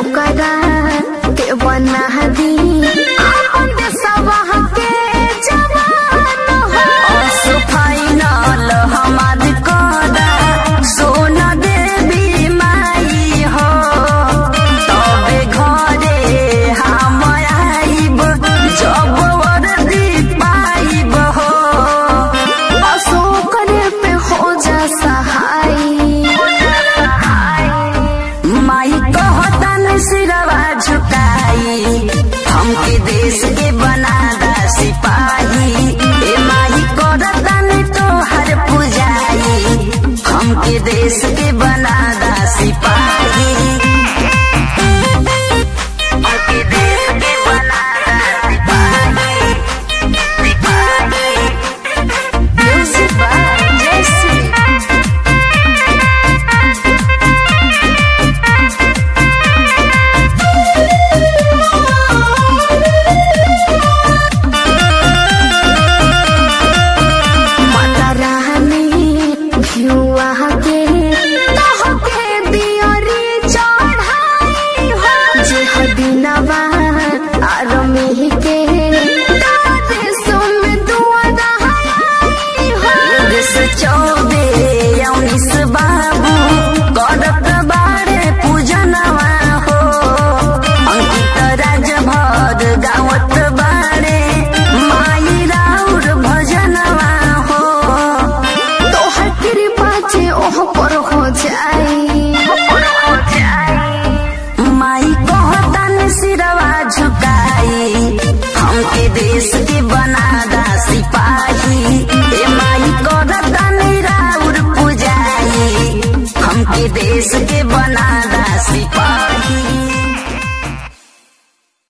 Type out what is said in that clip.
करा के बना दी अपन देशवा के जवान हो। फाइनल हमार करा सोना देवी माई हो, तबे घरे हम आइब जब वर्दी पाइब हो। अशोकरे पे हो जा सहाय, माई कहतन सिरवा झुकाई हमके देश के बनादा सिपाही। ए माई करतन तोहर पुजाई हमके देश के बनादा सिपाही। हमके देश के बनादा सिपाही, सिपाही। Music by Jayashree. माता रानी भियुआ के तोहके दियरी चढ़ाई हो। जे हदिनवा आरमी के दादे सुम दुआ दहाई हो। 19 बाबू करत बारे पूजनवा हो। अंकित राजभर गावत बारे माई राउर भजनवा हो। तोहर कृपा से ओह पर हो जाई, माई कहतन सिरवा झुकाई हमके देश के बनादा सिपाही। ए माई कर